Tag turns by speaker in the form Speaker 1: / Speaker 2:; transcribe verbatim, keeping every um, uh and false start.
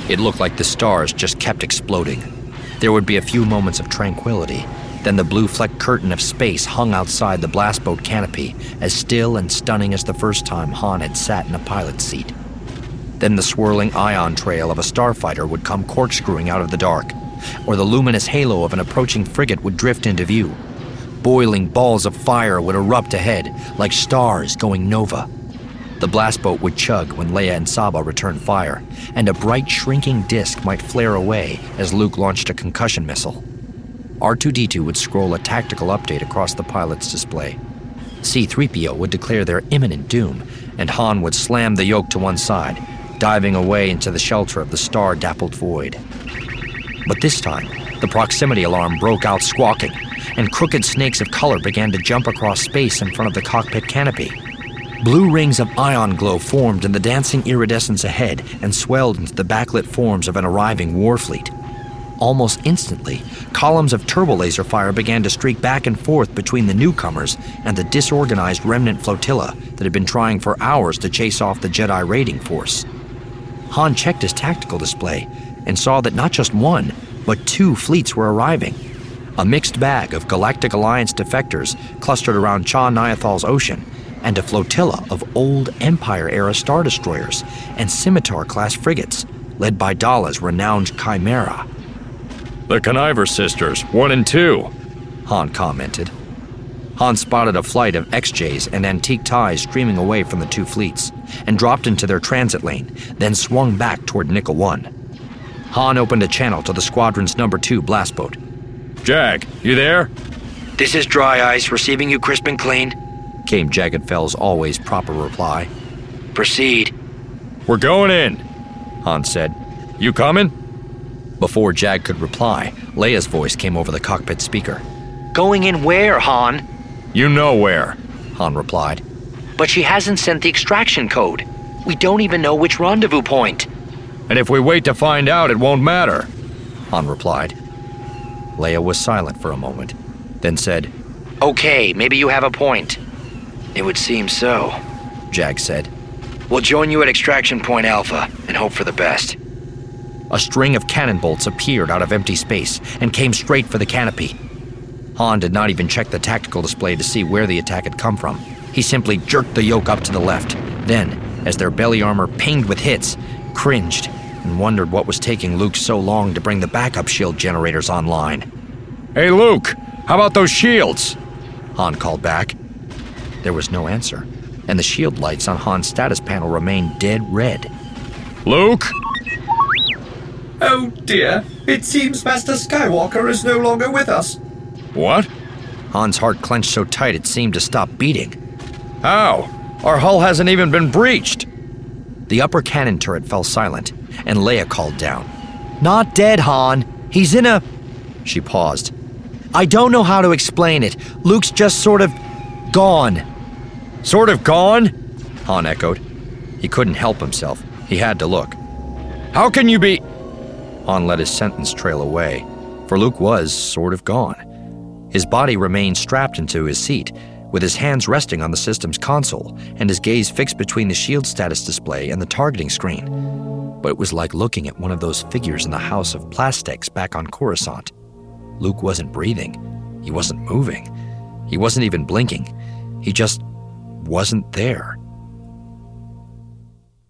Speaker 1: It looked like the stars just kept exploding. There would be a few moments of tranquility, then the blue-flecked curtain of space hung outside the blast boat canopy, as still and stunning as the first time Han had sat in a pilot's seat. Then the swirling ion trail of a starfighter would come corkscrewing out of the dark, or the luminous halo of an approaching frigate would drift into view. Boiling balls of fire would erupt ahead, like stars going nova. The blast boat would chug when Leia and Saba returned fire, and a bright shrinking disk might flare away as Luke launched a concussion missile. R two D two would scroll a tactical update across the pilot's display. C three P O would declare their imminent doom, and Han would slam the yoke to one side, diving away into the shelter of the star-dappled void. But this time, the proximity alarm broke out squawking, and crooked snakes of color began to jump across space in front of the cockpit canopy. Blue rings of ion glow formed in the dancing iridescence ahead and swelled into the backlit forms of an arriving war fleet. Almost instantly, columns of turbolaser fire began to streak back and forth between the newcomers and the disorganized remnant flotilla that had been trying for hours to chase off the Jedi raiding force. Han checked his tactical display and saw that not just one, but two fleets were arriving. A mixed bag of Galactic Alliance defectors clustered around Cha Niathal's ocean, and a flotilla of old Empire-era Star Destroyers and Scimitar-class frigates, led by Dalla's renowned Chimera.
Speaker 2: The Conniver sisters, one and two,
Speaker 1: Han commented. Han spotted a flight of X Js and antique ties streaming away from the two fleets, and dropped into their transit lane, then swung back toward Nickel One. Han opened a channel to the squadron's number two blast boat.
Speaker 2: Jag, you there?
Speaker 1: This is Dry Ice, receiving you crisp and clean, came Jagged Fell's always proper reply. Proceed.
Speaker 2: We're going in, Han said. You coming?
Speaker 1: Before Jag could reply, Leia's voice came over the cockpit speaker.
Speaker 3: Going in where, Han?
Speaker 2: You know where,
Speaker 1: Han replied.
Speaker 3: But she hasn't sent the extraction code. We don't even know which rendezvous point.
Speaker 2: And if we wait to find out, it won't matter,
Speaker 1: Han replied. Leia was silent for a moment, then said,
Speaker 3: Okay, maybe you have a point. It would seem so,
Speaker 1: Jag said.
Speaker 3: We'll join you at Extraction Point Alpha and hope for the best.
Speaker 1: A string of cannon bolts appeared out of empty space and came straight for the canopy. Han did not even check the tactical display to see where the attack had come from. He simply jerked the yoke up to the left, then, as their belly armor pinged with hits, cringed and wondered what was taking Luke so long to bring the backup shield generators online.
Speaker 2: Hey Luke, how about those shields?
Speaker 1: Han called back. There was no answer, and the shield lights on Han's status panel remained dead red.
Speaker 2: Luke?
Speaker 4: Oh dear, it seems Master Skywalker is no longer with us.
Speaker 2: What?
Speaker 1: Han's heart clenched so tight it seemed to stop beating.
Speaker 2: How? Our hull hasn't even been breached.
Speaker 1: The upper cannon turret fell silent, and Leia called down. Not dead, Han. He's in a... She paused. I don't know how to explain it. Luke's just sort of gone.
Speaker 2: Sort of gone?
Speaker 1: Han echoed. He couldn't help himself. He had to look.
Speaker 2: How can you be...
Speaker 1: Han let his sentence trail away, for Luke was sort of gone. His body remained strapped into his seat, with his hands resting on the system's console and his gaze fixed between the shield status display and the targeting screen. But it was like looking at one of those figures in the House of Plastics back on Coruscant. Luke wasn't breathing. He wasn't moving. He wasn't even blinking. He just wasn't there.